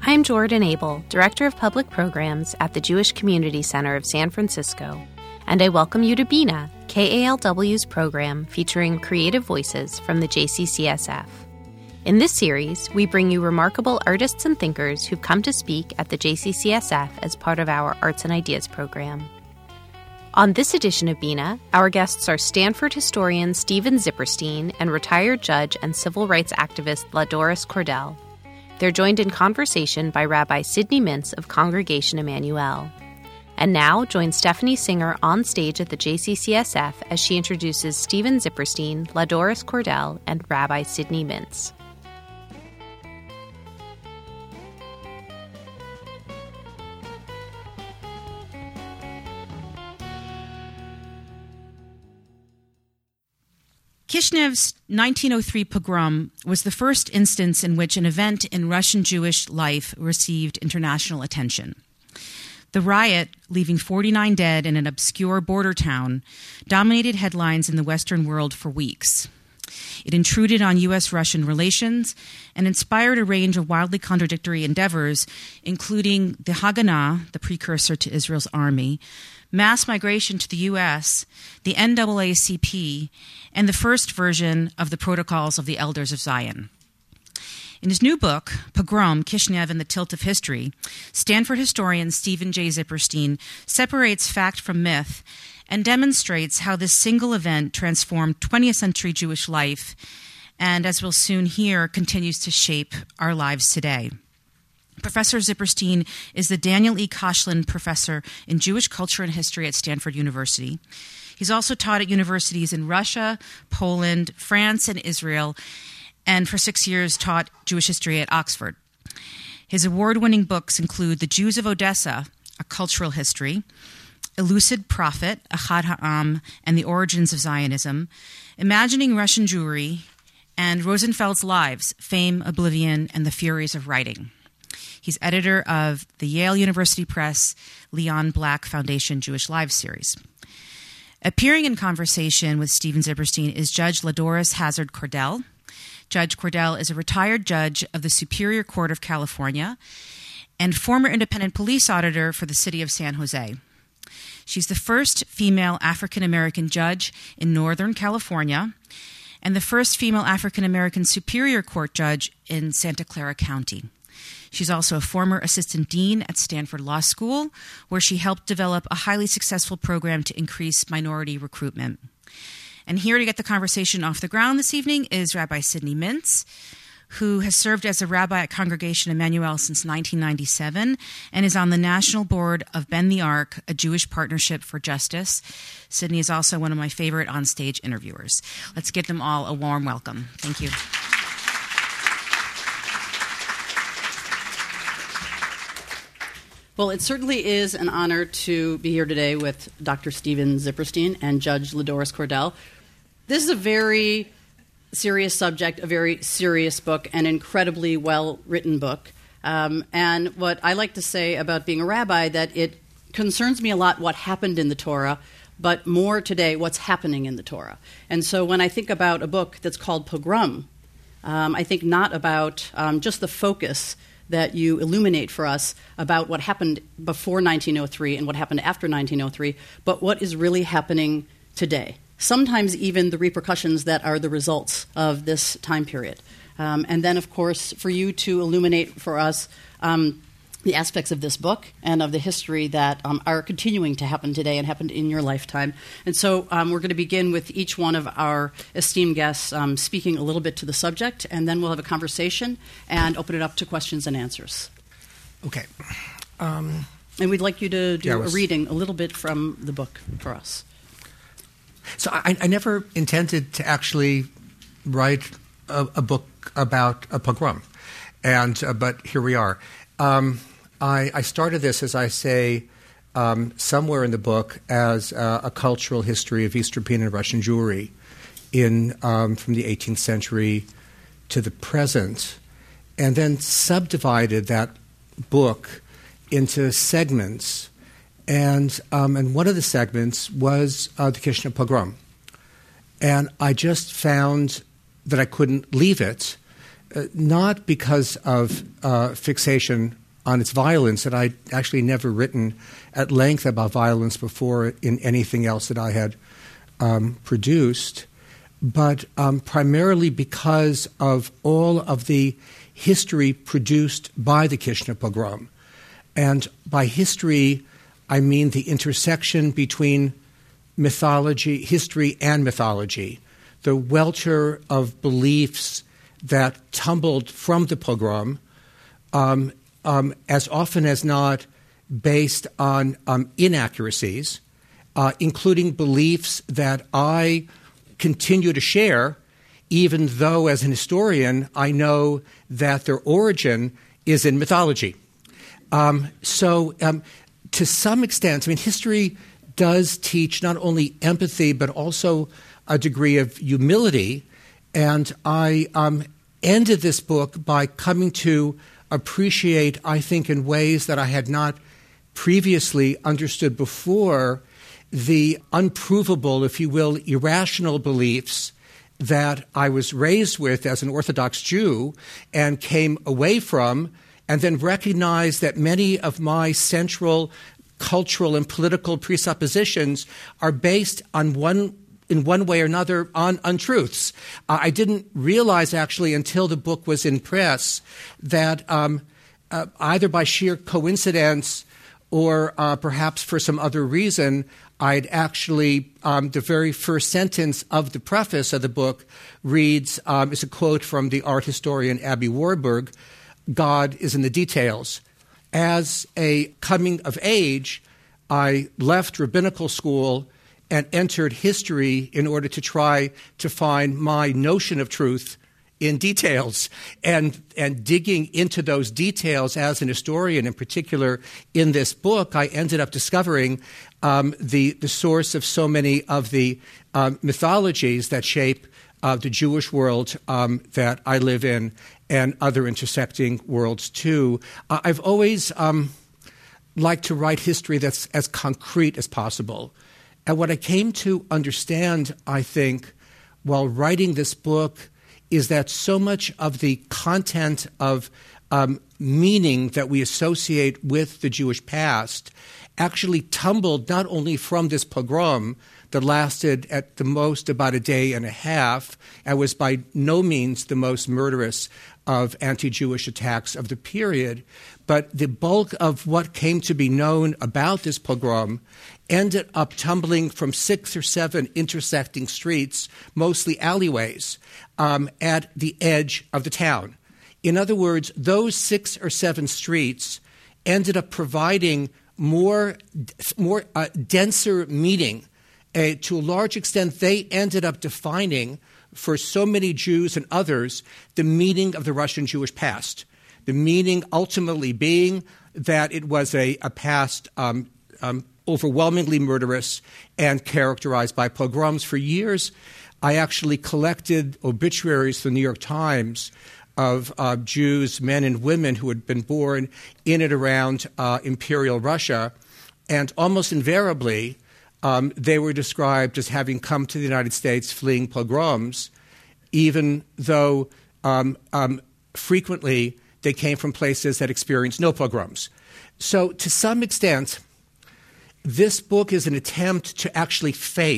I'm Jordan Abel, Director of Public Programs at the Jewish Community Center of San Francisco, and I welcome you to BINA, KALW's program featuring creative voices from the JCCSF. In this series, we bring you remarkable artists and thinkers who've come to speak at the JCCSF as part of our Arts and Ideas program. On this edition of BINA, our guests are Stanford historian Steven Zipperstein and retired judge and civil rights activist LaDoris Cordell. They're joined in conversation by Rabbi Sidney Mintz of Congregation Emmanuel. And now, join Stephanie Singer on stage at the JCCSF as she introduces Steven Zipperstein, LaDoris Cordell, and Rabbi Sidney Mintz. Kishnev's 1903 pogrom was the first instance in which an event in Russian Jewish life received international attention. The riot, leaving 49 dead in an obscure border town, dominated headlines in the Western world for weeks. It intruded on U.S.-Russian relations and inspired a range of wildly contradictory endeavors, including the Haganah, the precursor to Israel's army, mass migration to the U.S., the NAACP, and the first version of the Protocols of the Elders of Zion. In his new book, Pogrom, Kishnev and the Tilt of History, Stanford historian Steven J. Zipperstein separates fact from myth and demonstrates how this single event transformed 20th century Jewish life and, as we'll soon hear, continues to shape our lives today. Professor Zipperstein is the Daniel E. Koshland Professor in Jewish Culture and History at Stanford University. He's also taught at universities in Russia, Poland, France, and Israel, and for 6 years taught Jewish history at Oxford. His award-winning books include The Jews of Odessa, A Cultural History, Elucid Prophet, Achad Ha'am, and the Origins of Zionism, Imagining Russian Jewry, and Rosenfeld's Lives, Fame, Oblivion, and the Furies of Writing. He's editor of the Yale University Press Leon Black Foundation Jewish Lives series. Appearing in conversation with Steven Zipperstein is Judge LaDoris Hazard Cordell. Judge Cordell is a retired judge of the Superior Court of California and former independent police auditor for the city of San Jose. She's the first female African-American judge in Northern California and the first female African-American Superior Court judge in Santa Clara County. She's also a former assistant dean at Stanford Law School, where she helped develop a highly successful program to increase minority recruitment. And here to get the conversation off the ground this evening is Rabbi Sidney Mintz, who has served as a rabbi at Congregation Emmanuel since 1997 and is on the national board of Bend the Ark, a Jewish partnership for justice. Sidney is also one of my favorite on-stage interviewers. Let's give them all a warm welcome. Thank you. Well, it certainly is an honor to be here today with Dr. Steven Zipperstein and Judge LaDoris Cordell. This is a very serious subject, a very serious book, an incredibly well-written book. And what I like to say about being a rabbi, that it concerns me a lot what happened in the Torah, but more today, what's happening in the Torah. And so when I think about a book that's called Pogrom, I think not about just the focus that you illuminate for us about what happened before 1903 and what happened after 1903, but what is really happening today. Sometimes even the repercussions that are the results of this time period. And then, of course, for you to illuminate for us the aspects of this book and of the history that are continuing to happen today and happened in your lifetime. And so we're going to begin with each one of our esteemed guests speaking a little bit to the subject, and then we'll have a conversation and open it up to questions and answers. Okay. And we'd like you to do a reading a little bit from the book for us. So I never intended to actually write a book about a pogrom, but here we are. I started this, as I say, somewhere in the book as a cultural history of East European and Russian Jewry from the 18th century to the present, and then subdivided that book into segments. And one of the segments was the Kishinev pogrom. And I just found that I couldn't leave it not because of fixation on its violence, and I'd actually never written at length about violence before in anything else that I had produced, but primarily because of all of the history produced by the Kishinev pogrom. And by history, I mean the intersection between mythology, history, and mythology, the welter of beliefs that tumbled from the pogrom, as often as not based on inaccuracies, including beliefs that I continue to share, even though as an historian I know that their origin is in mythology. So to some extent, I mean, history does teach not only empathy but also a degree of humility. And I ended this book by coming to appreciate, I think, in ways that I had not previously understood before, the unprovable, if you will, irrational beliefs that I was raised with as an Orthodox Jew and came away from, and then recognized that many of my central cultural and political presuppositions are based on in one way or another on untruths. I didn't realize actually until the book was in press that either by sheer coincidence or perhaps for some other reason, I'd actually, the very first sentence of the preface of the book reads, is a quote from the art historian Abby Warburg, "God is in the details." As a coming of age, I left rabbinical school and entered history in order to try to find my notion of truth in details. And digging into those details as an historian, in particular in this book, I ended up discovering the source of so many of the mythologies that shape the Jewish world that I live in and other intersecting worlds too. I've always liked to write history that's as concrete as possible. And what I came to understand, I think, while writing this book is that so much of the content of meaning that we associate with the Jewish past actually tumbled not only from this pogrom that lasted at the most about a day and a half and was by no means the most murderous of anti-Jewish attacks of the period, but the bulk of what came to be known about this pogrom ended up tumbling from 6 or 7 intersecting streets, mostly alleyways, at the edge of the town. In other words, those 6 or 7 streets ended up providing more denser meaning. To a large extent, they ended up defining for so many Jews and others the meaning of the Russian Jewish past. The meaning ultimately being that it was a past overwhelmingly murderous and characterized by pogroms. For years, I actually collected obituaries from the New York Times of Jews, men and women who had been born in and around Imperial Russia, and almost invariably they were described as having come to the United States fleeing pogroms, even though frequently they came from places that experienced no pogroms. So to some extent, this book is an attempt to actually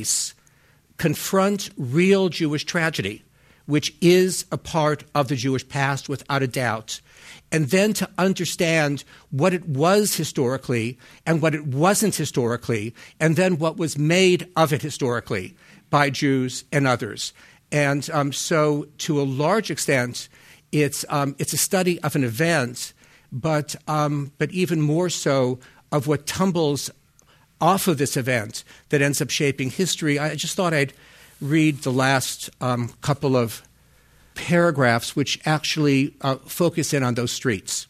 confront real Jewish tragedy, which is a part of the Jewish past without a doubt, and then to understand what it was historically and what it wasn't historically, and then what was made of it historically by Jews and others. And so to a large extent, it's a study of an event, but even more so of what tumbles off of this event that ends up shaping history. I just thought I'd read the last couple of paragraphs which actually focus in on those streets.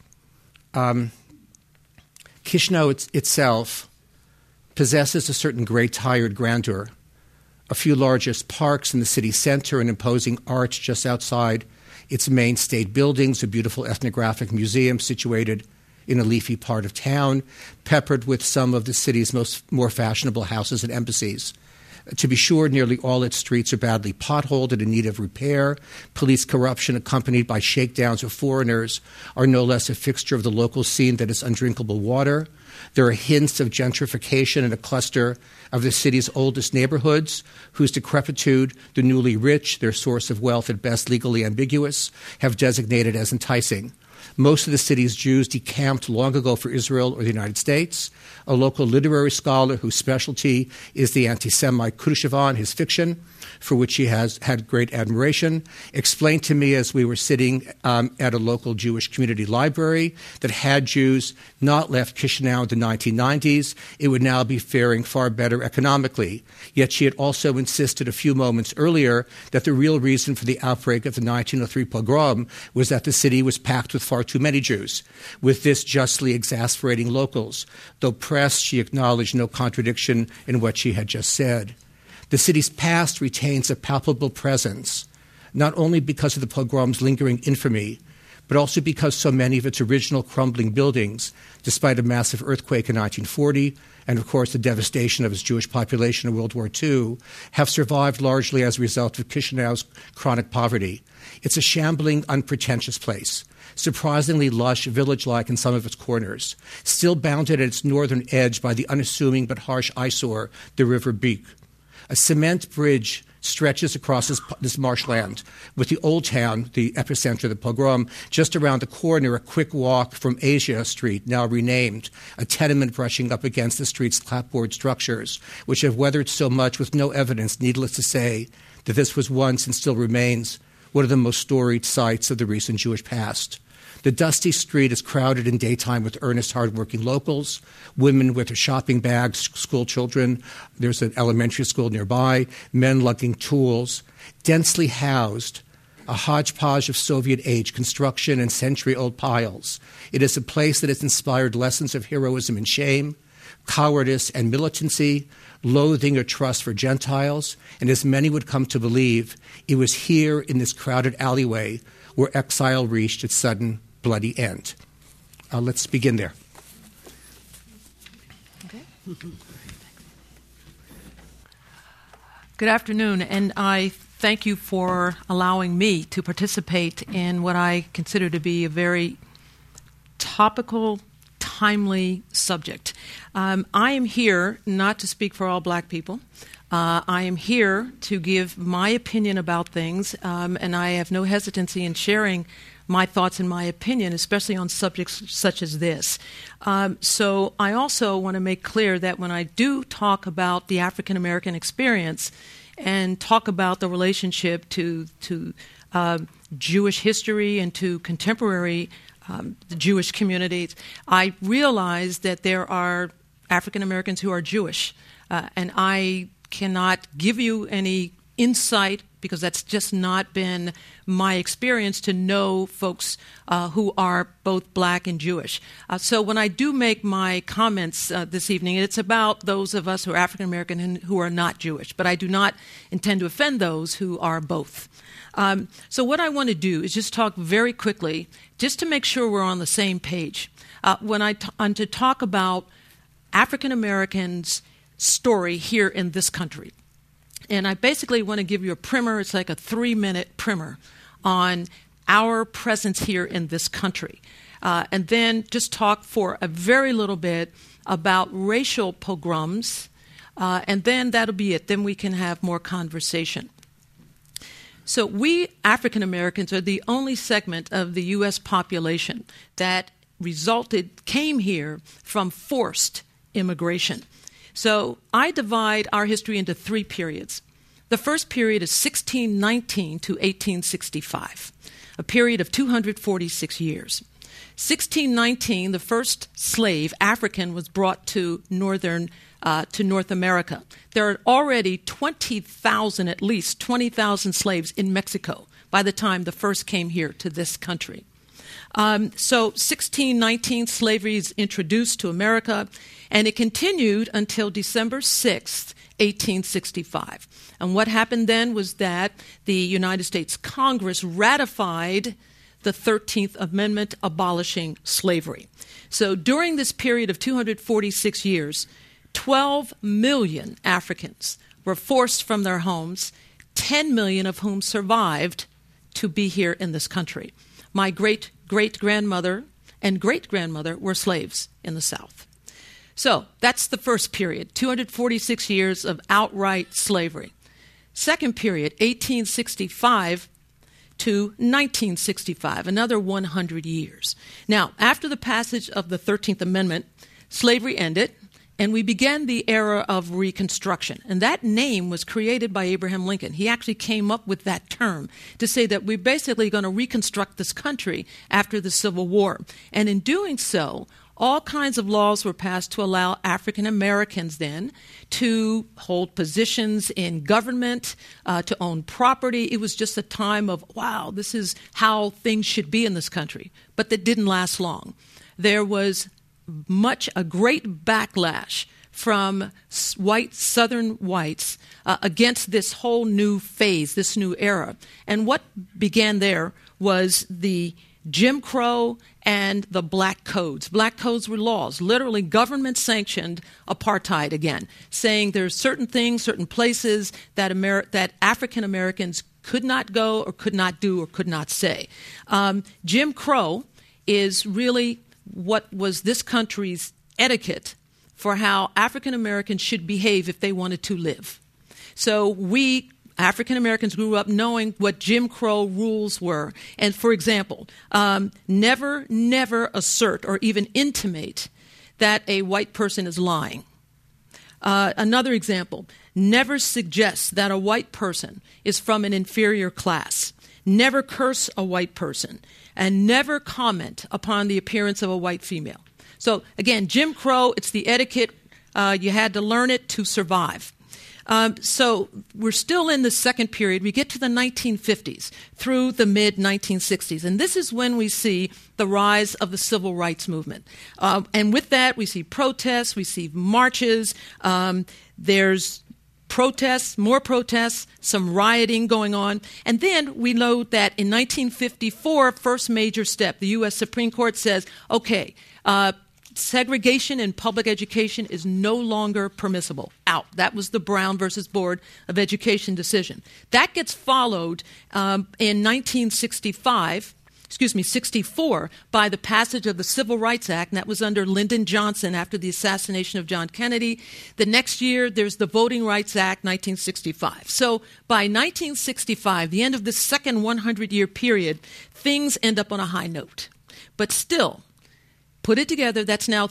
Chisinau itself possesses a certain gray tired grandeur, a few largest parks in the city center, an imposing arch just outside its main state buildings, a beautiful ethnographic museum situated in a leafy part of town, peppered with some of the city's more fashionable houses and embassies. To be sure, nearly all its streets are badly potholed and in need of repair. Police corruption, accompanied by shakedowns of foreigners, are no less a fixture of the local scene that is undrinkable water. There are hints of gentrification in a cluster of the city's oldest neighborhoods, whose decrepitude the newly rich, their source of wealth at best legally ambiguous, have designated as enticing. Most of the city's Jews decamped long ago for Israel or the United States. A local literary scholar whose specialty is the anti-Semite Khrushchev, his fiction, for which he has had great admiration, explained to me as we were sitting at a local Jewish community library that had Jews not left Chisinau in the 1990s, it would now be faring far better economically. Yet she had also insisted a few moments earlier that the real reason for the outbreak of the 1903 pogrom was that the city was packed with far too many Jews, with this justly exasperating locals. Though pressed, she acknowledged no contradiction in what she had just said. The city's past retains a palpable presence, not only because of the pogrom's lingering infamy, but also because so many of its original crumbling buildings, despite a massive earthquake in 1940 and, of course, the devastation of its Jewish population in World War II, have survived largely as a result of Chisinau's chronic poverty. It's a shambling, unpretentious place, surprisingly lush, village-like in some of its corners, still bounded at its northern edge by the unassuming but harsh eyesore, the River Beek. A cement bridge stretches across this marshland, with the Old Town, the epicenter of the pogrom, just around the corner, a quick walk from Asia Street, now renamed, a tenement brushing up against the street's clapboard structures, which have weathered so much with no evidence, needless to say, that this was once and still remains one of the most storied sites of the recent Jewish past. The dusty street is crowded in daytime with earnest, hardworking locals, women with their shopping bags, school children. There's an elementary school nearby, men lugging tools. Densely housed, a hodgepodge of Soviet-age construction and century-old piles. It is a place that has inspired lessons of heroism and shame, cowardice and militancy, loathing or trust for Gentiles, and as many would come to believe, it was here in this crowded alleyway where exile reached its sudden bloody end. Let's begin there. Okay. Good afternoon, and I thank you for allowing me to participate in what I consider to be a very topical, timely subject. I am here not to speak for all black people. I am here to give my opinion about things, and I have no hesitancy in sharing my thoughts and my opinion, especially on subjects such as this. So I also want to make clear that when I do talk about the African American experience and talk about the relationship to Jewish history and to contemporary the Jewish communities, I realize that there are African Americans who are Jewish, and I cannot give you any insight because that's just not been my experience to know folks who are both black and Jewish. So when I do make my comments this evening, it's about those of us who are African American and who are not Jewish, but I do not intend to offend those who are both. So what I want to do is just talk very quickly, just to make sure we're on the same page. When I'm to talk about African Americans' story here in this country. And I basically want to give you a primer. It's like a 3-minute primer on our presence here in this country. And then just talk for a very little bit about racial pogroms. And then that'll be it. Then we can have more conversation. So we African Americans are the only segment of the U.S. population that came here from forced immigration. So I divide our history into 3 periods. The first period is 1619 to 1865, a period of 246 years. 1619, the first slave, African, was brought to North America. There are already at least 20,000 slaves in Mexico by the time the first came here to this country. So 1619, slavery is introduced to America, and it continued until December 6th, 1865. And what happened then was that the United States Congress ratified the 13th Amendment abolishing slavery. So during this period of 246 years, 12 million Africans were forced from their homes, 10 million of whom survived to be here in this country. My great-great-grandmother and great-grandmother were slaves in the South. So that's the first period, 246 years of outright slavery. Second period, 1865 to 1965, another 100 years. Now, after the passage of the 13th Amendment, slavery ended, and we began the era of Reconstruction. And that name was created by Abraham Lincoln. He actually came up with that term to say that we're basically going to reconstruct this country after the Civil War. And in doing so, all kinds of laws were passed to allow African Americans then to hold positions in government, to own property. It was just a time of, wow, this is how things should be in this country. But that didn't last long. There was a great backlash from white Southern whites against this whole new phase, this new era. And what began there was the Jim Crow and the Black Codes. Black Codes were laws, literally government-sanctioned apartheid again, saying there's certain things, certain places that African Americans could not go or could not do or could not say. Jim Crow is really what was this country's etiquette for how African Americans should behave if they wanted to live. So we African Americans grew up knowing what Jim Crow rules were. And for example, never assert or even intimate that a white person is lying. Another example, never suggest that a white person is from an inferior class. Never curse a white person, and never comment upon the appearance of a white female. So again, Jim Crow, it's the etiquette. You had to learn it to survive. So we're still in the second period. We get to the 1950s through the mid-1960s. And this is when we see the rise of the civil rights movement. And with that, we see protests, we see marches. There's protests, more protests, some rioting going on. And then we know that in 1954, first major step, the U.S. Supreme Court says, okay, segregation in public education is no longer permissible. Out. That was the Brown versus Board of Education decision. That gets followed in 1964 by the passage of the Civil Rights Act, and that was under Lyndon Johnson after the assassination of John Kennedy. The next year, there's the Voting Rights Act, 1965. So by 1965, the end of the second 100-year period, things end up on a high note. But still, put it together, that's now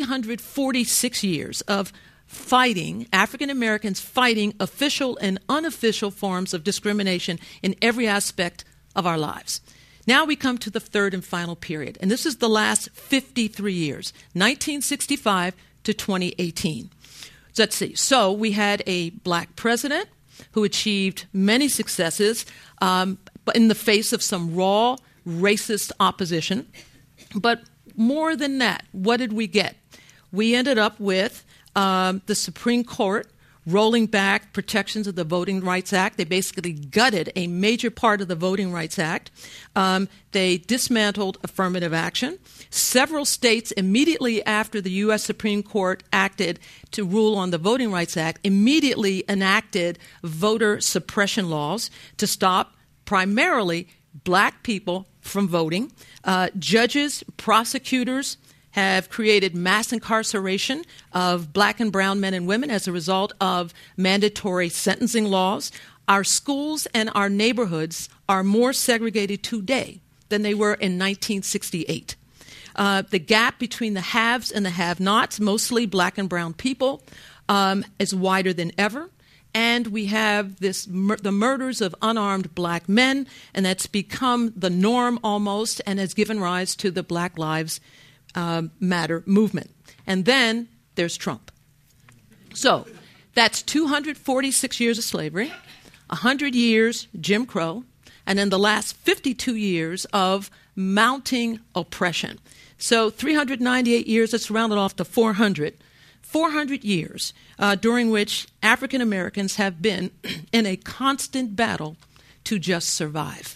346 years of fighting, African Americans fighting official and unofficial forms of discrimination in every aspect of our lives. Now we come to the third and final period, and this is the last 53 years, 1965 to 2018. Let's see. So we had a black president who achieved many successes, but in the face of some raw, racist opposition. But more than that, what did we get? We ended up with the Supreme Court rolling back protections of the Voting Rights Act. They basically gutted a major part of the Voting Rights Act. They dismantled affirmative action. Several states, immediately after the U.S. Supreme Court acted to rule on the Voting Rights Act, immediately enacted voter suppression laws to stop primarily black people from voting. Judges, prosecutors have created mass incarceration of black and brown men and women as a result of mandatory sentencing laws. Our schools and our neighborhoods are more segregated today than they were in 1968. The gap between the haves and the have-nots, mostly black and brown people, is wider than ever. And we have the murders of unarmed black men, and that's become the norm almost and has given rise to the Black Lives Matter movement. And then there's Trump. So that's 246 years of slavery, 100 years Jim Crow, and then the last 52 years of mounting oppression. So 398 years, let's round it off to 400. 400 years during which African Americans have been in a constant battle to just survive.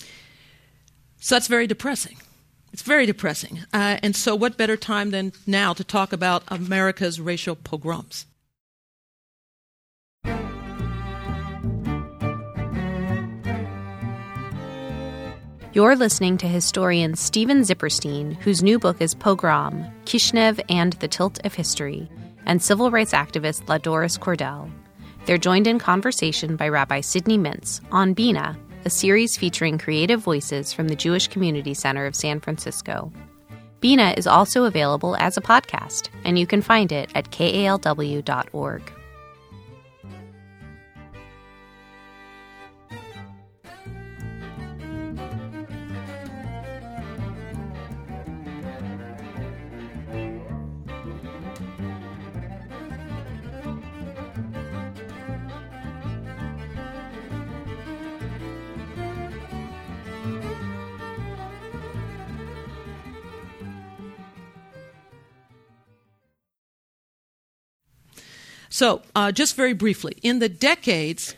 So that's very depressing. It's very depressing. And so what better time than now to talk about America's racial pogroms? You're listening to historian Steven Zipperstein, whose new book is Pogrom, Kishinev and the Tilt of History, and civil rights activist LaDoris Cordell. They're joined in conversation by Rabbi Sidney Mintz on Bina, a series featuring creative voices from the Jewish Community Center of San Francisco. Bina is also available as a podcast, and you can find it at kalw.org. So, just very briefly, in the decades,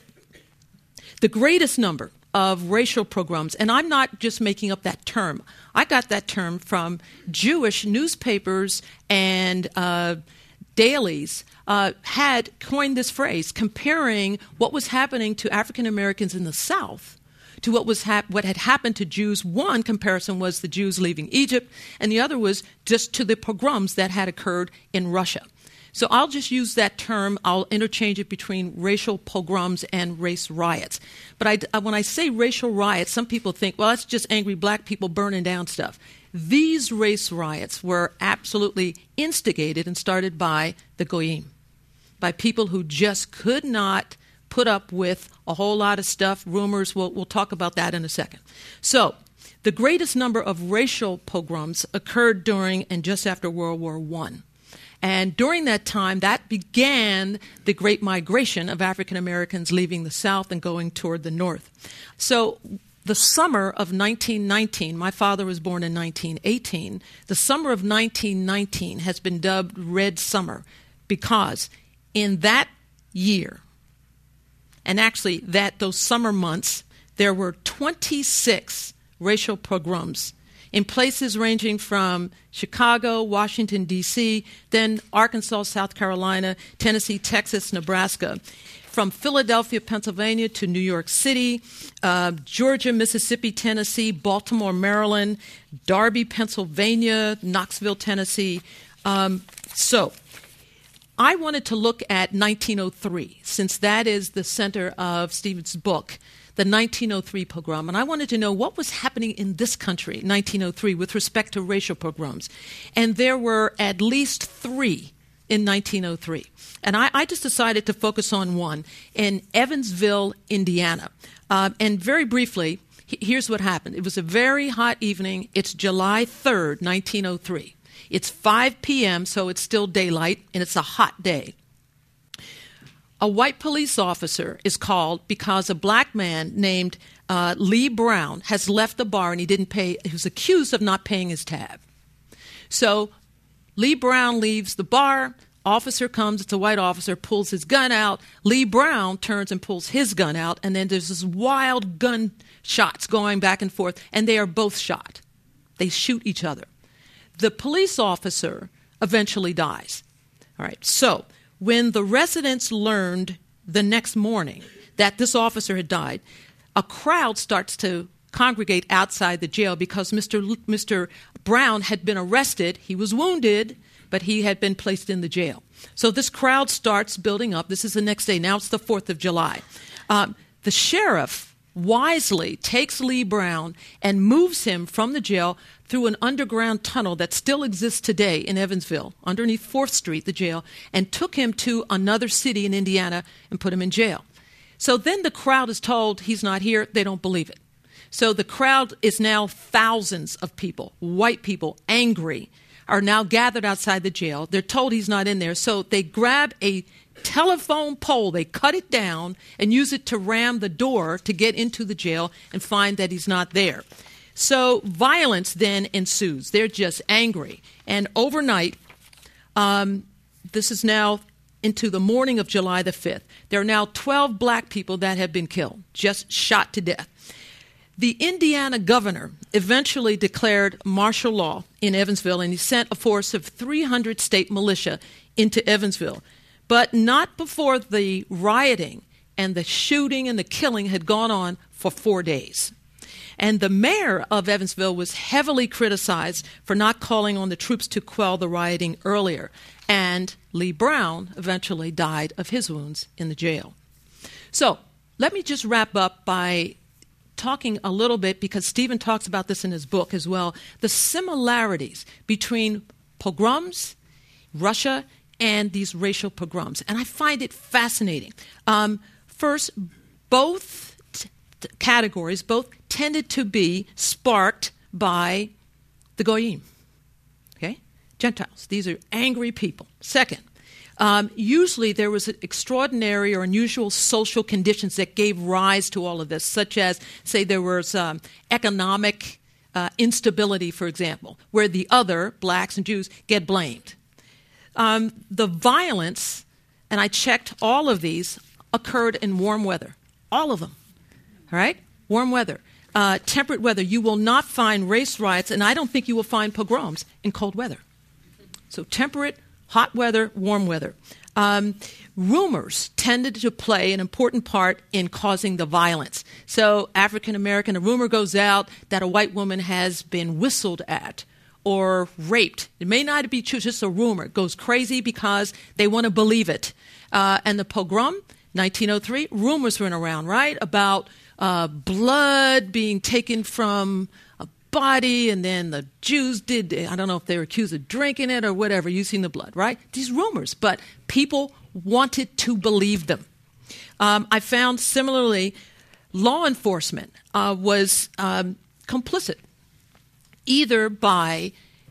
the greatest number of racial pogroms, and I'm not just making up that term. I got that term from Jewish newspapers and dailies had coined this phrase, comparing what was happening to African Americans in the South to what had happened to Jews. One comparison was the Jews leaving Egypt, and the other was just to the pogroms that had occurred in Russia. So I'll just use that term. I'll interchange it between racial pogroms and race riots. But when I say racial riots, some people think, well, that's just angry black people burning down stuff. These race riots were absolutely instigated and started by the Goyim, by people who just could not put up with a whole lot of stuff, rumors. We'll talk about that in a second. So the greatest number of racial pogroms occurred during and just after World War I. And during that time, that began the Great Migration of African Americans leaving the South and going toward the North. So the summer of 1919, my father was born in 1918, the summer of 1919 has been dubbed Red Summer because in that year, and actually those summer months, there were 26 racial pogroms in places ranging from Chicago, Washington, D.C., then Arkansas, South Carolina, Tennessee, Texas, Nebraska, from Philadelphia, Pennsylvania to New York City, Georgia, Mississippi, Tennessee, Baltimore, Maryland, Darby, Pennsylvania, Knoxville, Tennessee. So I wanted to look at 1903, since that is the center of Stephen's book, the 1903 pogrom, and I wanted to know what was happening in this country in 1903 with respect to racial pogroms. And there were at least 3 in 1903. And I just decided to focus on one in Evansville, Indiana. And very briefly, here's what happened. It was a very hot evening. It's July 3rd, 1903. It's 5 p.m., so it's still daylight, and it's a hot day. A white police officer is called because a black man named Lee Brown has left the bar and he didn't pay. He was accused of not paying his tab. So Lee Brown leaves the bar. Officer comes. It's a white officer, pulls his gun out. Lee Brown turns and pulls his gun out, and then there's this wild gun shots going back and forth, and they are both shot. They shoot each other. The police officer eventually dies. All right, so when the residents learned the next morning that this officer had died, a crowd starts to congregate outside the jail because Mr. Brown had been arrested. He was wounded, but he had been placed in the jail. So this crowd starts building up. This is the next day. Now it's the 4th of July. The sheriff wisely takes Lee Brown and moves him from the jail through an underground tunnel that still exists today in Evansville, underneath 4th Street, the jail, and took him to another city in Indiana and put him in jail. So then the crowd is told he's not here. They don't believe it. So the crowd is now thousands of people, white people, angry, are now gathered outside the jail. They're told he's not in there. So they grab a telephone pole, they cut it down and use it to ram the door to get into the jail and find that he's not there. So violence then ensues. They're just angry. And overnight, this is now into the morning of July the 5th, there are now 12 black people that have been killed, just shot to death. The Indiana governor eventually declared martial law in Evansville, and he sent a force of 300 state militia into Evansville, but not before the rioting and the shooting and the killing had gone on for 4 days. And the mayor of Evansville was heavily criticized for not calling on the troops to quell the rioting earlier. And Lee Brown eventually died of his wounds in the jail. So let me just wrap up by talking a little bit, because Stephen talks about this in his book as well, the similarities between pogroms, Russia, and these racial pogroms. And I find it fascinating. First, both categories, both tended to be sparked by the Goyim, okay? Gentiles. These are angry people. Second, usually there was extraordinary or unusual social conditions that gave rise to all of this, such as, say, there was economic instability, for example, where the other, blacks and Jews, get blamed. The violence, and I checked all of these, occurred in warm weather. All of them. All right? Warm weather. Temperate weather. You will not find race riots, and I don't think you will find pogroms in cold weather. So temperate, hot weather, warm weather. Rumors tended to play an important part in causing the violence. So African American, a rumor goes out that a white woman has been whistled at or raped. It may not be true, just a rumor. It goes crazy because they want to believe it. And the pogrom, 1903, rumors went around, right, about blood being taken from a body, and then the Jews did, I don't know if they were accused of drinking it or whatever, you've seen the blood, right? These rumors, but people wanted to believe them. I found similarly, law enforcement was complicit, either by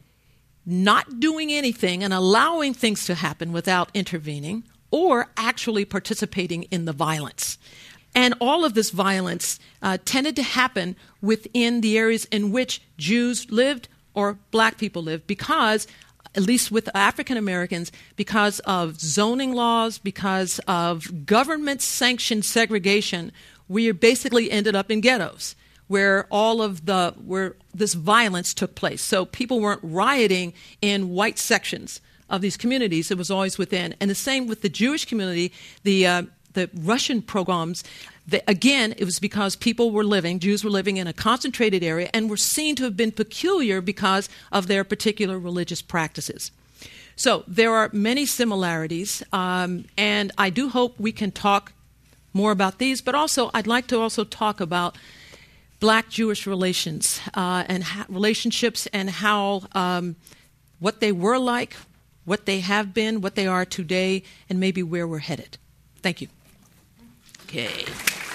not doing anything and allowing things to happen without intervening, or actually participating in the violence. And all of this violence tended to happen within the areas in which Jews lived or black people lived, because, at least with African Americans, because of zoning laws, because of government-sanctioned segregation, we basically ended up in ghettos where where this violence took place. So people weren't rioting in white sections of these communities. It was always within. And the same with the Jewish community, the Russian pogroms. Again, it was because Jews were living in a concentrated area and were seen to have been peculiar because of their particular religious practices. So there are many similarities, and I do hope we can talk more about these, but also I'd like to also talk about Black-Jewish relations and relationships, and how what they were like, what they have been, what they are today, and maybe where we're headed. Thank you. Okay.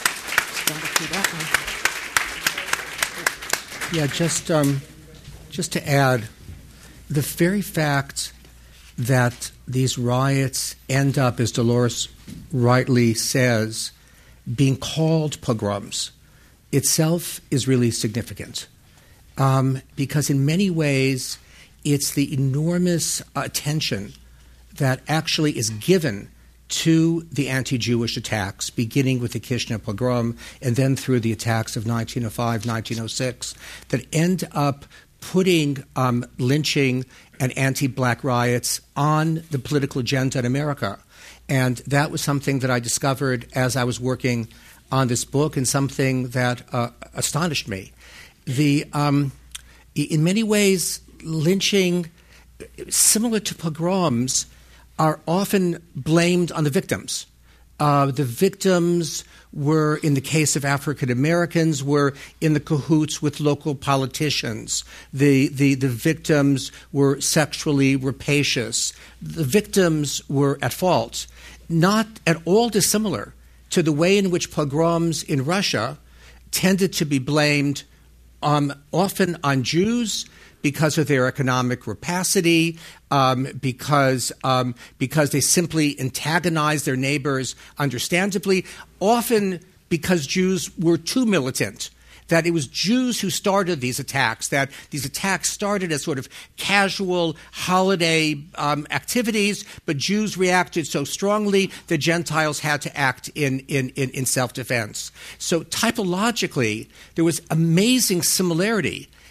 Yeah, just to add, the very fact that these riots end up, as Dolores rightly says, being called pogroms itself is really significant, because in many ways it's the enormous attention that actually is given to the anti-Jewish attacks, beginning with the Kishinev pogrom and then through the attacks of 1905, 1906, that end up putting lynching and anti-black riots on the political agenda in America. And that was something that I discovered as I was working on this book, and something that astonished me. In many ways, lynching, similar to pogroms, are often blamed on the victims. The victims were, in the case of African Americans, were in the cahoots with local politicians. The victims were sexually rapacious. The victims were at fault. Not at all dissimilar to the way in which pogroms in Russia tended to be blamed often on Jews because of their economic rapacity, because they simply antagonized their neighbors understandably, often because Jews were too militant, that it was Jews who started these attacks, that these attacks started as sort of casual holiday activities, but Jews reacted so strongly that Gentiles had to act in self-defense. So typologically, there was amazing similarity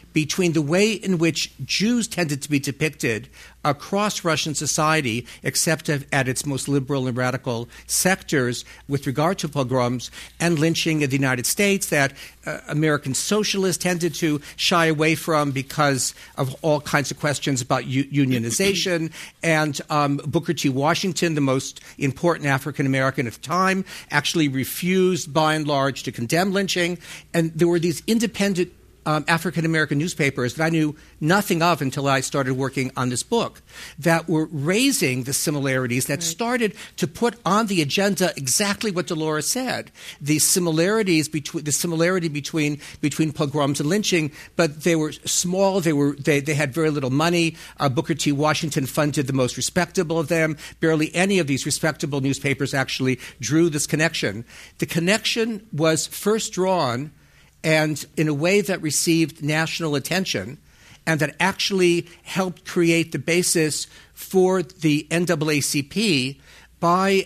between the way in which Jews tended to be depicted across Russian society, except at its most liberal and radical sectors with regard to pogroms, and lynching in the United States that American socialists tended to shy away from because of all kinds of questions about unionization. And Booker T. Washington, the most important African American at the time, actually refused by and large to condemn lynching. And there were these independent African-American newspapers that I knew nothing of until I started working on this book that were raising the similarities that started to put on the agenda exactly what Dolores said, the similarity between pogroms and lynching, but they were small, they had very little money. Booker T. Washington funded the most respectable of them. Barely any of these respectable newspapers actually drew this connection. The connection was first drawn and in a way that received national attention and that actually helped create the basis for the NAACP by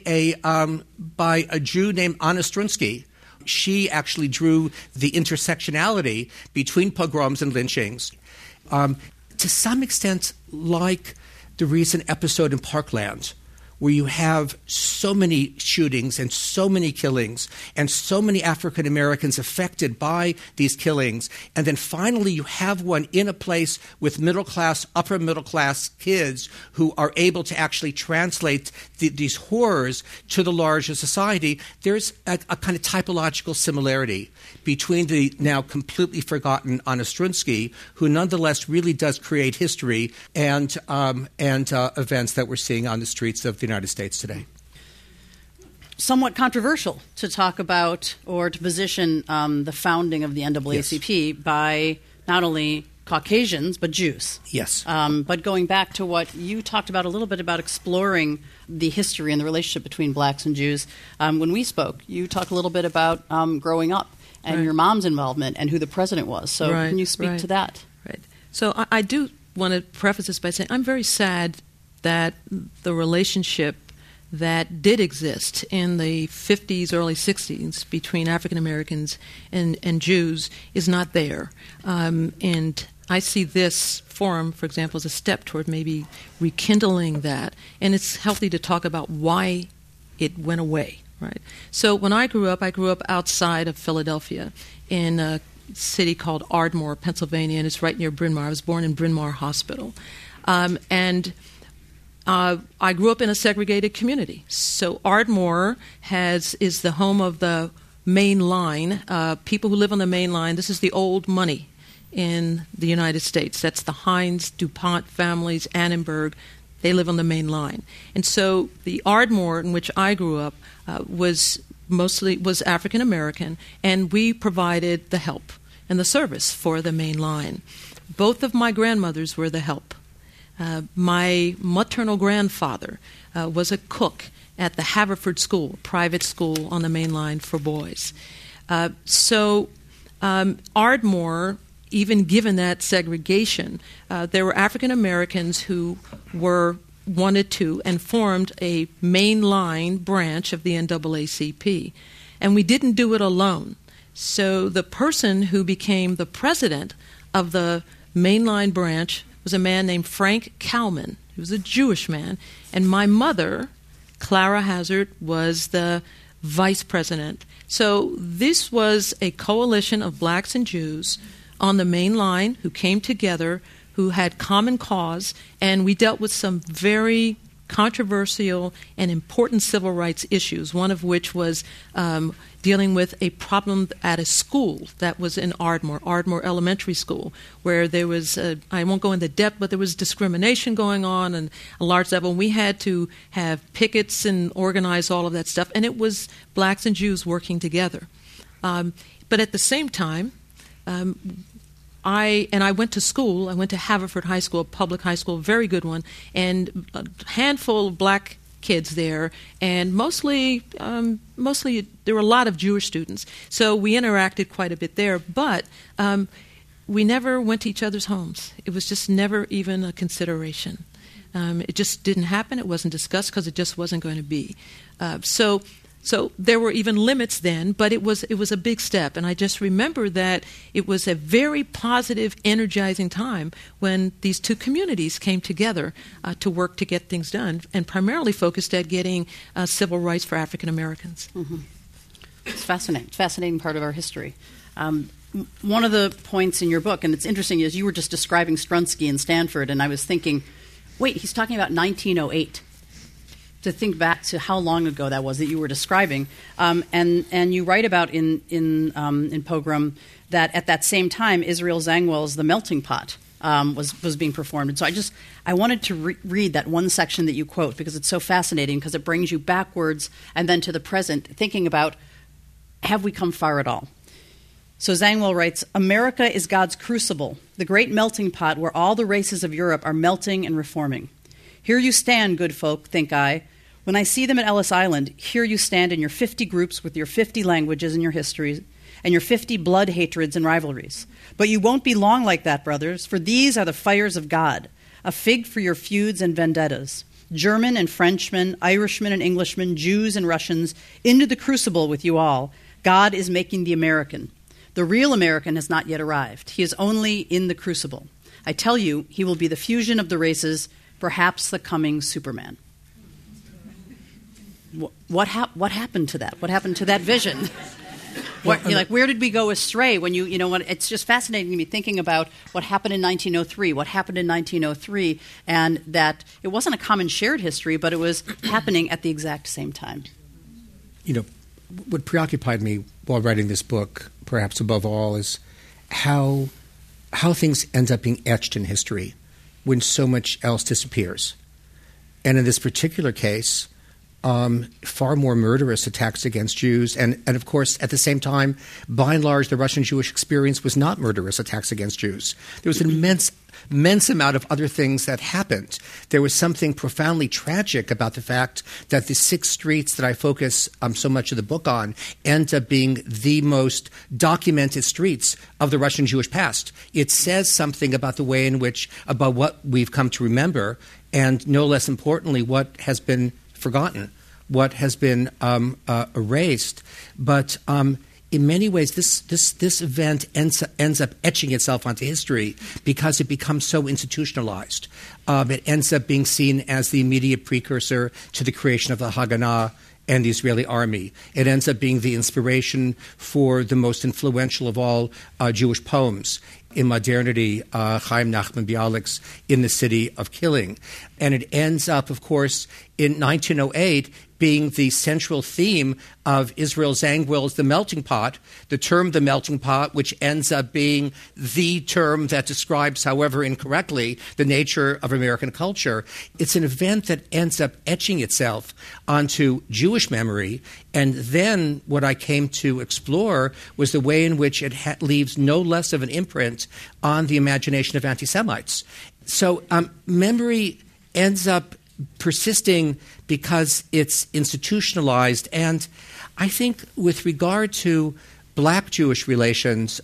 a Jew named Anna Strunsky. She actually drew the intersectionality between pogroms and lynchings. To some extent, like the recent episode in Parkland, where you have so many shootings and so many killings and so many African Americans affected by these killings. And then finally you have one in a place with middle-class, upper-middle-class kids who are able to actually translate these horrors to the larger society. There's a kind of typological similarity between the now completely forgotten Anna Strunsky, who nonetheless really does create history, and events that we're seeing on the streets of the United States today. Somewhat controversial to talk about or to position the founding of the NAACP by not only Caucasians but Jews. Yes. But going back to what you talked about a little bit about exploring the history and the relationship between blacks and Jews, when we spoke, you talked a little bit about growing up and your mom's involvement and who the president was. So can you speak to that? Right. So I do want to preface this by saying I'm very sad that the relationship that did exist in the 50s, early 60s between African Americans and Jews is not there. And I see this forum, for example, as a step toward maybe rekindling that. And it's healthy to talk about why it went away, right? So when I grew up outside of Philadelphia in a city called Ardmore, Pennsylvania, and it's right near Bryn Mawr. I was born in Bryn Mawr Hospital. I grew up in a segregated community. So Ardmore is the home of the Main Line. People who live on the Main Line, this is the old money in the United States. That's the Heinz, DuPont families, Annenberg. They live on the Main Line. And so the Ardmore in which I grew up was African American, and we provided the help and the service for the Main Line. Both of my grandmothers were the help. My maternal grandfather was a cook at the Haverford School, a private school on the Main Line for boys. So Ardmore, even given that segregation, there were African Americans who wanted to and formed a Main Line branch of the NAACP. And we didn't do it alone. So the person who became the president of the Main Line branch was a man named Frank Kalman. He was a Jewish man. And my mother, Clara Hazard, was the vice president. So this was a coalition of blacks and Jews on the Main Line who came together, who had common cause, and we dealt with some very controversial and important civil rights issues, one of which was dealing with a problem at a school that was in Ardmore Elementary School, where there was, I won't go into depth, but there was discrimination going on on a large level. We had to have pickets and organize all of that stuff, and it was blacks and Jews working together. But at the same time, I went to school. I went to Haverford High School, a public high school, very good one, and a handful of black kids there, and mostly there were a lot of Jewish students. So we interacted quite a bit there, but we never went to each other's homes. It was just never even a consideration. It just didn't happen. It wasn't discussed because it just wasn't going to be. So So there were even limits then, but it was a big step. And I just remember that it was a very positive, energizing time when these two communities came together to work to get things done, and primarily focused at getting civil rights for African Americans. Mm-hmm. It's fascinating. It's a fascinating part of our history. One of the points in your book, and it's interesting, is you were just describing Strunsky and Stanford, and I was thinking, wait, he's talking about 1908. To think back to how long ago that was that you were describing, and you write about in Pogrom that at that same time Israel Zangwill's The Melting Pot was being performed, and so I wanted to read that one section that you quote because it's so fascinating because it brings you backwards and then to the present, thinking about have we come far at all. So Zangwill writes, "America is God's crucible, the great melting pot where all the races of Europe are melting and reforming. Here you stand, good folk, think I. When I see them at Ellis Island, here you stand in your 50 groups with your 50 languages and your histories and your 50 blood hatreds and rivalries. But you won't be long like that, brothers, for these are the fires of God, a fig for your feuds and vendettas. German and Frenchmen, Irishmen and Englishmen, Jews and Russians, into the crucible with you all. God is making the American. The real American has not yet arrived. He is only in the crucible. I tell you, he will be the fusion of the races, perhaps the coming Superman." What happened to that? What happened to that vision? Where did we go astray? When it's just fascinating to me thinking about what happened in 1903, what happened in 1903, and that it wasn't a common shared history, but it was happening at the exact same time. What preoccupied me while writing this book, perhaps above all, is how things end up being etched in history when so much else disappears. And in this particular case, far more murderous attacks against Jews. And of course, at the same time, by and large, the Russian Jewish experience was not murderous attacks against Jews. There was an immense amount of other things that happened. There was something profoundly tragic about the fact that the 6 streets that I focus so much of the book on end up being the most documented streets of the Russian Jewish past. It says something about the way in which, about what we've come to remember, and no less importantly, what has been forgotten, what has been erased. But in many ways, this event ends up etching itself onto history because it becomes so institutionalized. It ends up being seen as the immediate precursor to the creation of the Haganah and the Israeli army. It ends up being the inspiration for the most influential of all Jewish poems in modernity, Chaim Nachman Bialik's In the City of Killing. And it ends up, of course, in 1908 being the central theme of Israel Zangwill's The Melting Pot, the term the melting pot, which ends up being the term that describes, however incorrectly, the nature of American culture. It's an event that ends up etching itself onto Jewish memory. And then what I came to explore was the way in which it leaves no less of an imprint on the imagination of anti-Semites. So memory ends up persisting because it's institutionalized. And I think with regard to black Jewish relations,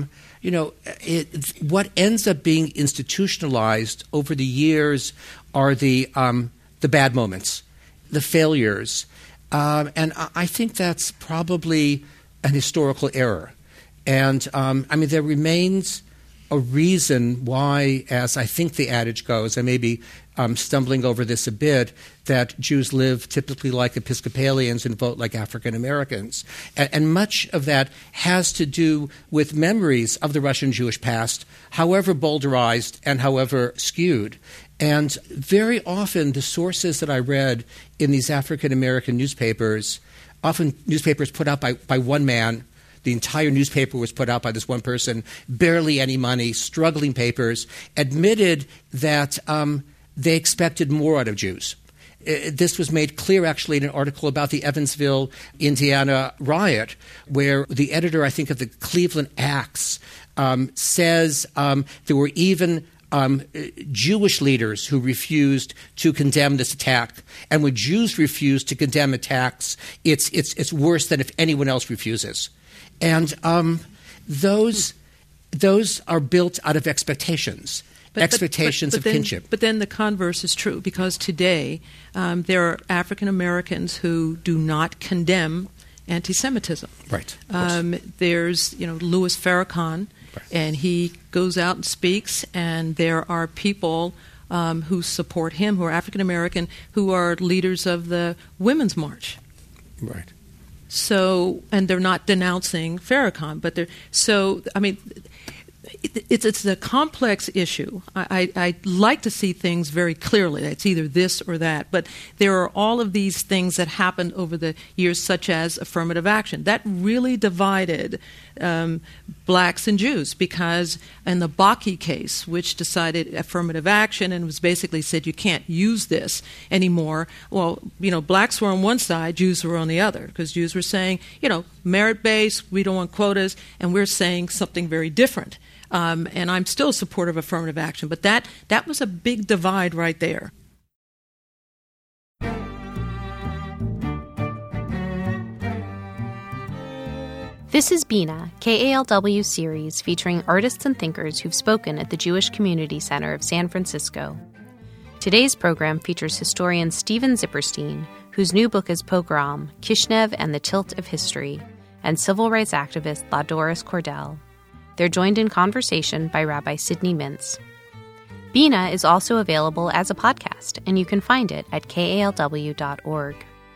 what ends up being institutionalized over the years are the bad moments, the failures. And I think that's probably an historical error. And, there remains a reason why, as I think the adage goes, I may be stumbling over this a bit, that Jews live typically like Episcopalians and vote like African Americans. And much of that has to do with memories of the Russian Jewish past, however boulderized and however skewed. And very often the sources that I read in these African American newspapers, often newspapers put out by one man, the entire newspaper was put out by this one person, barely any money, struggling papers, admitted that they expected more out of Jews. This was made clear, actually, in an article about the Evansville, Indiana riot, where the editor, I think, of the Cleveland Axe says there were even Jewish leaders who refused to condemn this attack. And when Jews refuse to condemn attacks, it's worse than if anyone else refuses. And those are built out of expectations. expectations of kinship. But then the converse is true, because today there are African Americans who do not condemn anti-Semitism. Right. There's Louis Farrakhan, right, and he goes out and speaks, and there are people who support him, who are African American, who are leaders of the Women's March. Right. So, and they're not denouncing Farrakhan, but it's a complex issue. I like to see things very clearly. It's either this or that. But there are all of these things that happened over the years, such as affirmative action. That really divided blacks and Jews, because in the Bakke case, which decided affirmative action and was basically said you can't use this anymore, well, blacks were on one side, Jews were on the other, because Jews were saying, merit-based, we don't want quotas, and we're saying something very different. And I'm still supportive of affirmative action, but that was a big divide right there. This is Bina, KALW series featuring artists and thinkers who've spoken at the Jewish Community Center of San Francisco. Today's program features historian Steven Zipperstein, whose new book is Pogrom, Kishinev and the Tilt of History, and civil rights activist Ladoris Cordell. They're joined in conversation by Rabbi Sidney Mintz. Bina is also available as a podcast, and you can find it at kalw.org.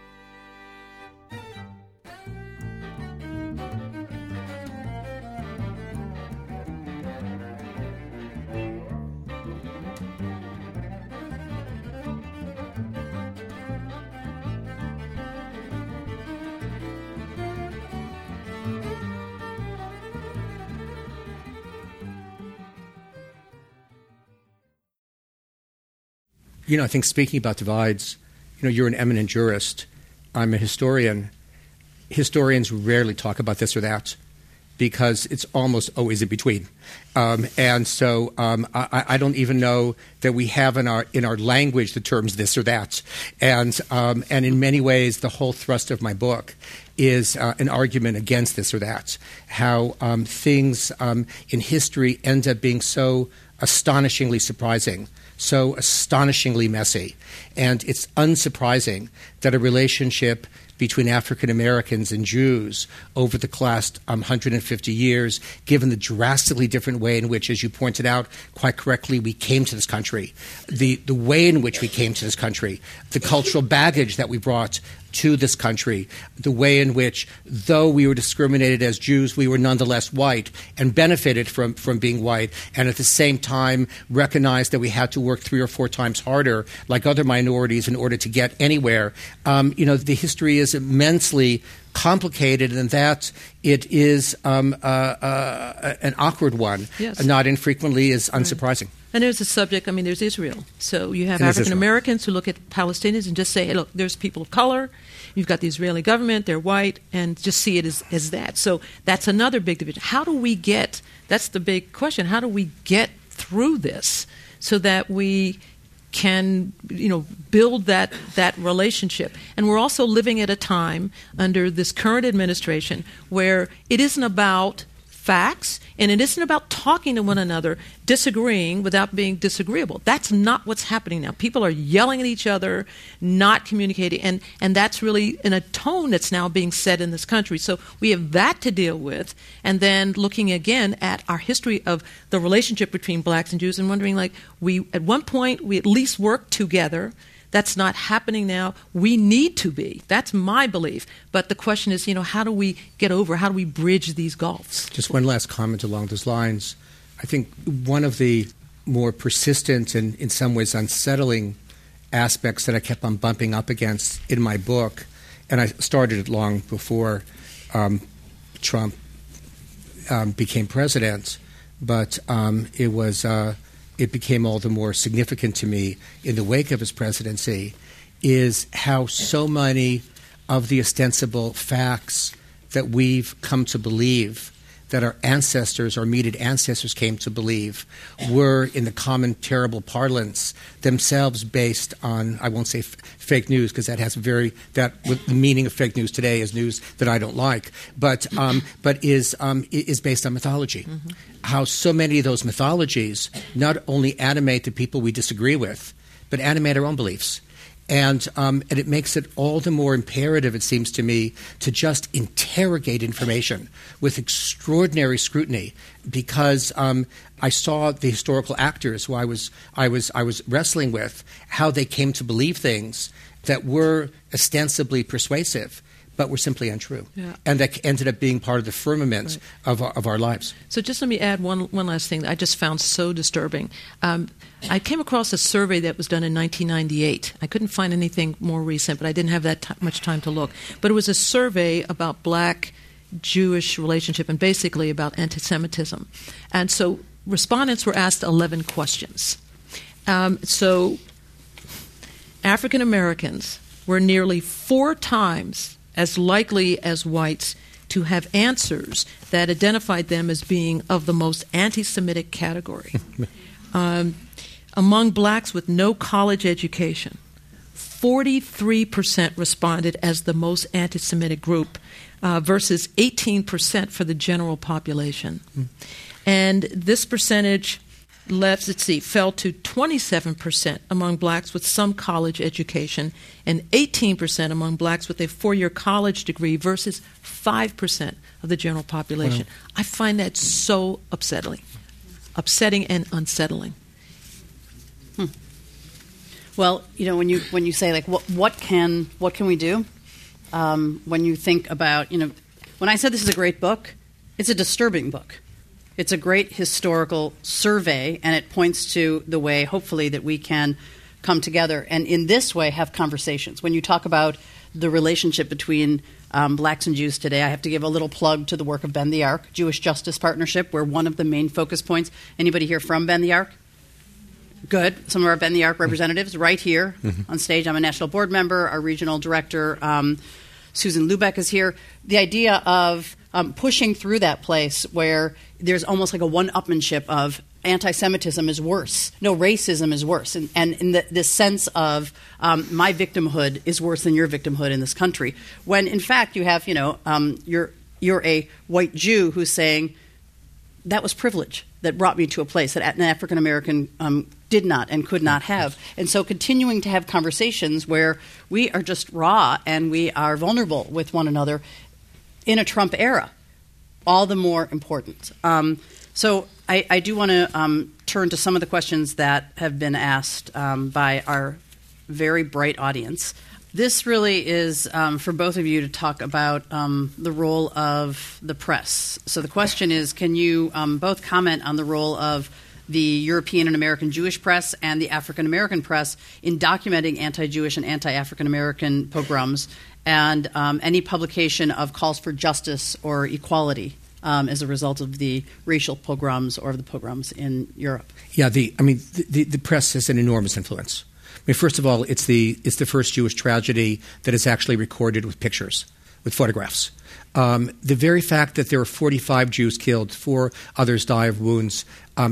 I think speaking about divides, you're an eminent jurist. I'm a historian. Historians rarely talk about this or that because it's almost always in between. And so I don't even know that we have in our language the terms this or that. And in many ways, the whole thrust of my book is an argument against this or that, how things in history end up being so astonishingly surprising, so astonishingly messy. And it's unsurprising that a relationship between African Americans and Jews over the last 150 years, given the drastically different way in which, as you pointed out quite correctly, we came to this country, the way in which we came to this country, the cultural baggage that we brought to this country, the way in which, though we were discriminated as Jews, we were nonetheless white and benefited from being white, and at the same time recognized that we had to work 3 or 4 times harder, like other minorities, in order to get anywhere. The history is immensely complicated, and that it is an awkward one, yes, not infrequently is unsurprising. Right. And there's a subject, there's Israel. So you have And African Americans who look at Palestinians and just say, hey, look, there's people of color, you've got the Israeli government, they're white, and just see it as that. So that's another big division. That's the big question, how do we get through this so that we can build that relationship? And we're also living at a time under this current administration where it isn't about facts, and it isn't about talking to one another, disagreeing without being disagreeable. That's not what's happening now. People are yelling at each other, not communicating, and that's really in a tone that's now being set in this country. So we have that to deal with, and then looking again at our history of the relationship between blacks and Jews and wondering, at one point we at least worked together. That's not happening now. We need to be. That's my belief. But the question is, how do we get over? How do we bridge these gulfs? Just one last comment along those lines. I think one of the more persistent and in some ways unsettling aspects that I kept on bumping up against in my book, and I started it long before Trump became president, but it became all the more significant to me in the wake of his presidency, is how so many of the ostensible facts that we've come to believe that our ancestors, our immediate ancestors, came to believe were, in the common terrible parlance, themselves based on, I won't say fake news, because that has the meaning of fake news today is news that I don't like, but is based on mythology. Mm-hmm. How so many of those mythologies not only animate the people we disagree with, but animate our own beliefs. And it makes it all the more imperative, it seems to me, to just interrogate information with extraordinary scrutiny, because I saw the historical actors who I was wrestling with, how they came to believe things that were ostensibly persuasive, but were simply untrue, and that ended up being part of the firmament of our lives. So just let me add one last thing that I just found so disturbing. I came across a survey that was done in 1998. I couldn't find anything more recent, but I didn't have that much time to look. But it was a survey about Black-Jewish relationship and basically about anti-Semitism. And so respondents were asked 11 questions. So African Americans were nearly 4 times as likely as whites to have answers that identified them as being of the most anti-Semitic category. Among blacks with no college education, 43% responded as the most anti-Semitic group versus 18% for the general population. And this percentage fell to 27% among blacks with some college education and 18% among blacks with a 4-year college degree versus 5% of the general population. Wow. I find that so upsetting and unsettling. Well, when you say like what can we do? When you think about when I said this is a great book, it's a disturbing book. It's a great historical survey, and it points to the way, hopefully, that we can come together and in this way have conversations. When you talk about the relationship between blacks and Jews today, I have to give a little plug to the work of Bend the Arc, Jewish Justice Partnership, where one of the main focus points. Anybody here from Bend the Arc? Good. Some of our Bend the Arc representatives right here on stage. I'm a national board member. Our regional director, Susan Lubeck, is here. The idea of pushing through that place where there's almost like a one-upmanship of anti-Semitism is worse. No, racism is worse. And in this sense of my victimhood is worse than your victimhood in this country. When, in fact, you have, you're a white Jew who's saying, that was privilege that brought me to a place that an African-American did not and could not have. And so continuing to have conversations where we are just raw and we are vulnerable with one another in a Trump era, all the more important. So I do want to turn to some of the questions that have been asked by our very bright audience. This really is for both of you to talk about the role of the press. So the question is, can you both comment on the role of the European and American Jewish press and the African American press in documenting anti-Jewish and anti-African American pogroms and any publication of calls for justice or equality as a result of the racial pogroms or the pogroms in Europe? Yeah, the press has an enormous influence. First of all, it's the first Jewish tragedy that is actually recorded with pictures, with photographs. The very fact that there are 45 Jews killed, 4 others die of wounds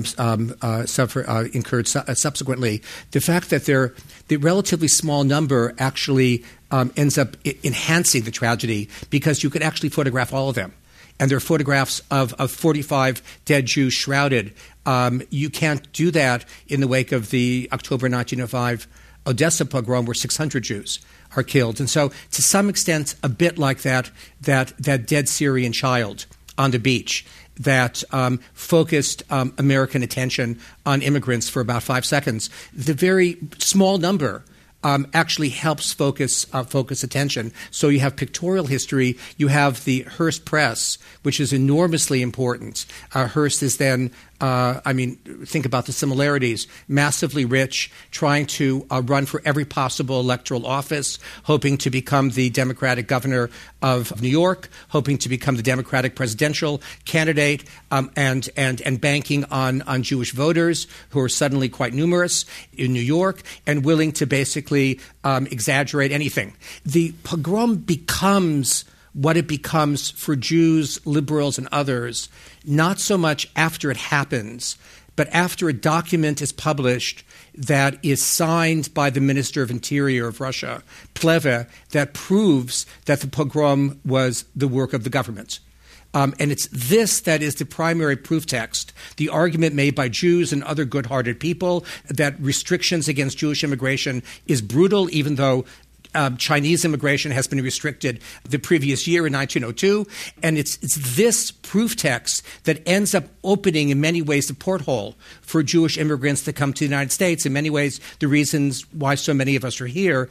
incurred subsequently, the fact that the relatively small number actually ends up enhancing the tragedy because you could actually photograph all of them. And there are photographs of 45 dead Jews shrouded. You can't do that in the wake of the October 1905 Odessa pogrom where 600 Jews are killed. And so to some extent, a bit like that dead Syrian child on the beach that focused American attention on immigrants for about 5 seconds. The very small number actually helps focus attention. So you have pictorial history. You have the Hearst Press, which is enormously important. Hearst is then, think about the similarities, massively rich, trying to run for every possible electoral office, hoping to become the Democratic governor of New York, hoping to become the Democratic presidential candidate, and banking on Jewish voters who are suddenly quite numerous in New York and willing to basically exaggerate anything. The pogrom becomes what it becomes for Jews, liberals, and others, not so much after it happens, but after a document is published that is signed by the Minister of Interior of Russia, Pleve, that proves that the pogrom was the work of the government. And it's this that is the primary proof text, the argument made by Jews and other good-hearted people that restrictions against Jewish immigration is brutal, even though Chinese immigration has been restricted the previous year in 1902. And it's this proof text that ends up opening, in many ways, the porthole for Jewish immigrants to come to the United States. In many ways, the reasons why so many of us are here.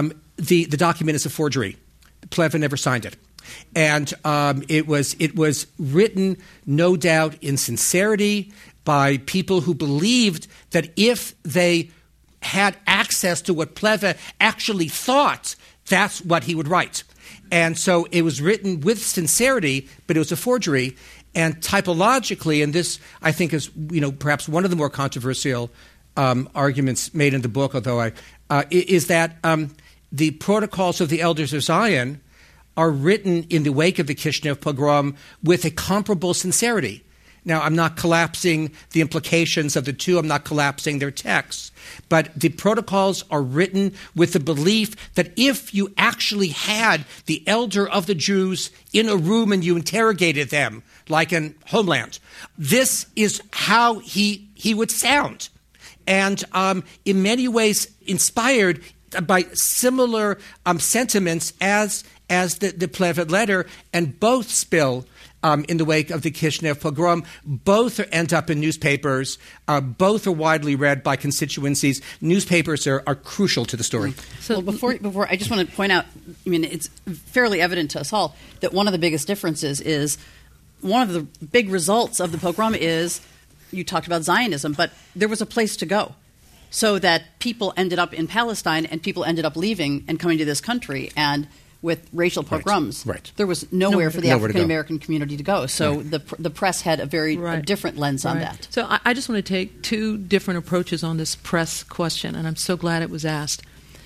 The document is a forgery. Pleve never signed it. And it was written, no doubt, in sincerity by people who believed that if they had access to what Pleve actually thought, that's what he would write. And so it was written with sincerity, but it was a forgery. And typologically, and this, I think, is perhaps one of the more controversial arguments made in the book, although is that the Protocols of the Elders of Zion are written in the wake of the Kishinev pogrom with a comparable sincerity. Now, I'm not collapsing the implications of the two. I'm not collapsing their texts. But the protocols are written with the belief that if you actually had the elder of the Jews in a room and you interrogated them, like in Homeland, this is how he would sound. And in many ways inspired by similar sentiments as the Pleve letter, and both spill in the wake of the Kishinev pogrom. Both end up in newspapers. Both are widely read by constituencies. Newspapers are crucial to the story. So before I just want to point out, it's fairly evident to us all that one of the biggest differences is one of the big results of the pogrom is, you talked about Zionism, but there was a place to go. So that people ended up in Palestine and people ended up leaving and coming to this country. And with racial pogroms, right. There was nowhere for the African American community to go. So the press had a very different lens on that. So I just want to take two different approaches on this press question, and I'm so glad it was asked.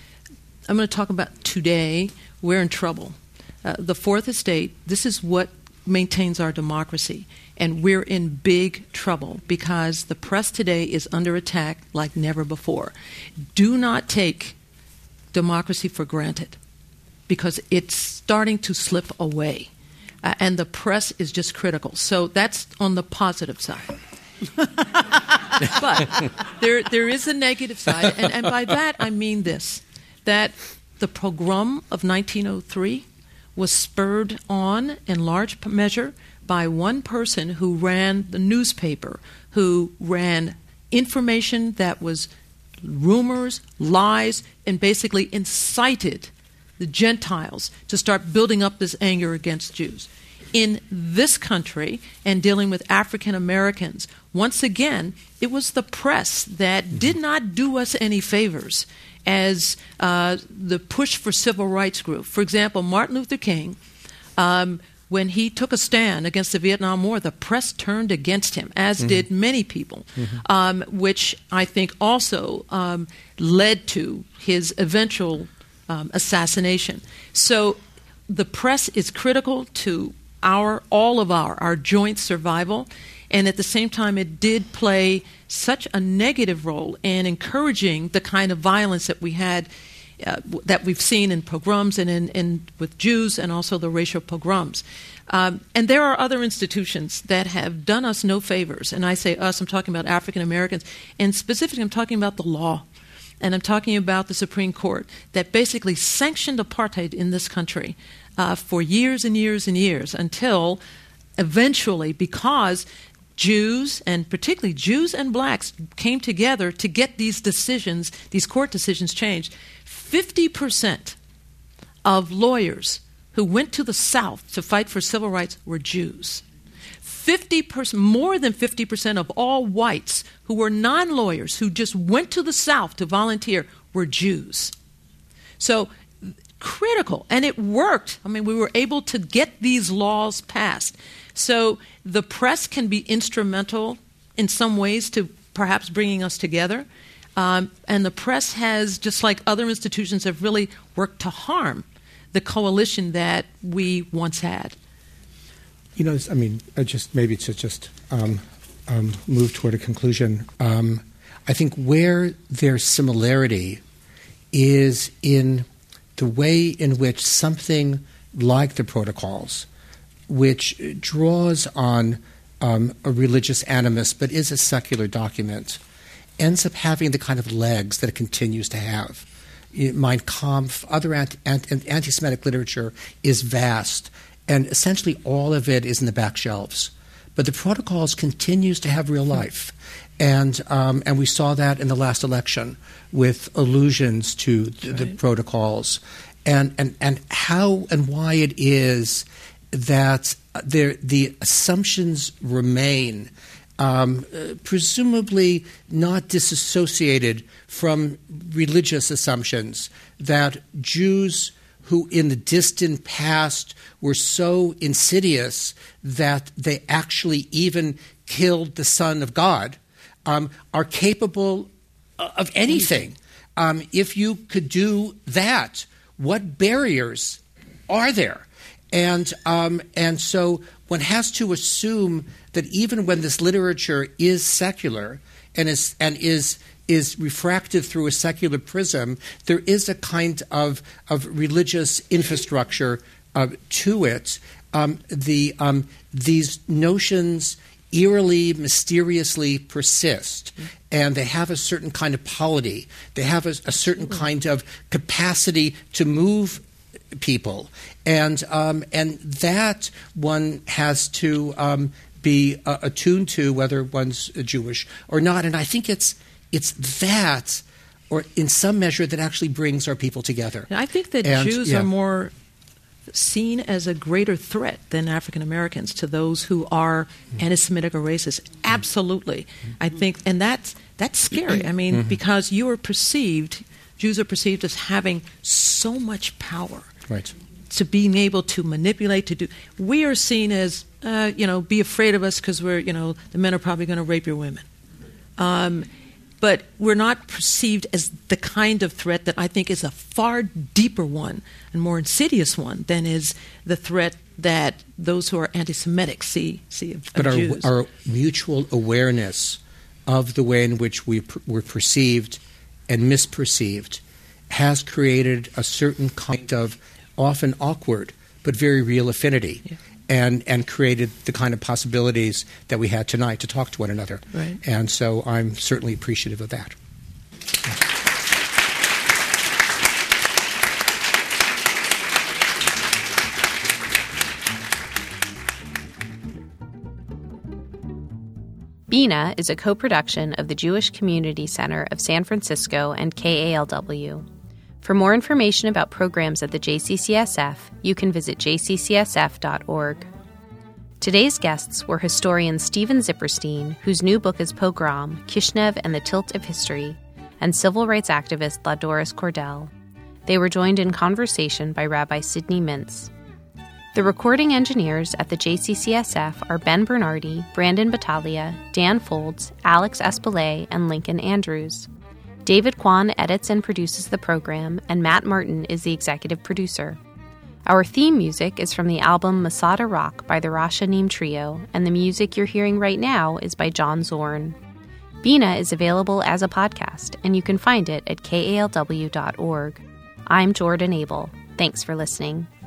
I'm going to talk about today. We're in trouble. The Fourth Estate, this is what maintains our democracy. And we're in big trouble because the press today is under attack like never before. Do not take democracy for granted, because it's starting to slip away. And the press is just critical. So that's on the positive side. But there is a negative side. And by that I mean this, that the pogrom of 1903 was spurred on in large measure by one person who ran the newspaper, who ran information that was rumors, lies, and basically incited the Gentiles to start building up this anger against Jews. In this country, and dealing with African Americans, once again, it was the press that did not do us any favors as the push for civil rights grew. For example, Martin Luther King, when he took a stand against the Vietnam War, the press turned against him, as did many people, which I think also led to his eventual assassination. So the press is critical to all of our joint survival, and at the same time it did play such a negative role in encouraging the kind of violence that we had, that we've seen in pogroms and in with Jews, and also the racial pogroms. And there are other institutions that have done us no favors, and I say us, I'm talking about African Americans, and specifically I'm talking about the law. And I'm talking about the Supreme Court that basically sanctioned apartheid in this country for years and years and years, until eventually, because Jews, and particularly Jews and blacks, came together to get these decisions, these court decisions changed. 50% of lawyers who went to the South to fight for civil rights were Jews. 50%, more than 50% of all whites who were non-lawyers, who just went to the South to volunteer, were Jews. So critical, and it worked. I mean, we were able to get these laws passed. So the press can be instrumental in some ways to perhaps bringing us together. And the press has, just like other institutions, have really worked to harm the coalition that we once had. You know, I mean, just maybe to just move toward a conclusion. I think where there's similarity is in the way in which something like the Protocols, which draws on a religious animus but is a secular document, ends up having the kind of legs that it continues to have. Mein Kampf, other anti-Semitic literature is vast, and essentially all of it is in the back shelves. But the Protocols continues to have real life. And we saw that in the last election with allusions to the Protocols and how and why it is that the assumptions remain, presumably not disassociated from religious assumptions, that Jews who in the distant past were so insidious that they actually even killed the Son of God, are capable of anything. If you could do that, what barriers are there? And so one has to assume that even when this literature is secular and is refracted through a secular prism, there is a kind of religious infrastructure to it. These notions eerily, mysteriously persist, and they have a certain kind of polity. They have a certain kind of capacity to move people, and that one has to be attuned to, whether one's Jewish or not. And I think it's that, or in some measure, that actually brings our people together. And I think that Jews are more seen as a greater threat than African Americans to those who are anti-Semitic or racist. Absolutely. I think, and that's scary. I mean, because Jews are perceived as having so much power. Right. To being able to manipulate, to do. We are seen as, be afraid of us because we're, the men are probably going to rape your women. But we're not perceived as the kind of threat that I think is a far deeper one and more insidious one than is the threat that those who are anti-Semitic see of Jews. But our mutual awareness of the way in which we're perceived and misperceived has created a certain kind of often awkward but very real affinity. Yeah. And created the kind of possibilities that we had tonight to talk to one another. Right. And so I'm certainly appreciative of that. Bina is a co-production of the Jewish Community Center of San Francisco and KALW. For more information about programs at the JCCSF, you can visit jccsf.org. Today's guests were historian Steven Zipperstein, whose new book is Pogrom, Kishinev and the Tilt of History, and civil rights activist Ladoris Cordell. They were joined in conversation by Rabbi Sidney Mintz. The recording engineers at the JCCSF are Ben Bernardi, Brandon Battaglia, Dan Folds, Alex Espelay, and Lincoln Andrews. David Kwan edits and produces the program, and Matt Martin is the executive producer. Our theme music is from the album Masada Rock by the Rosh Hanim Trio, and the music you're hearing right now is by John Zorn. Bina is available as a podcast, and you can find it at kalw.org. I'm Jordan Abel. Thanks for listening.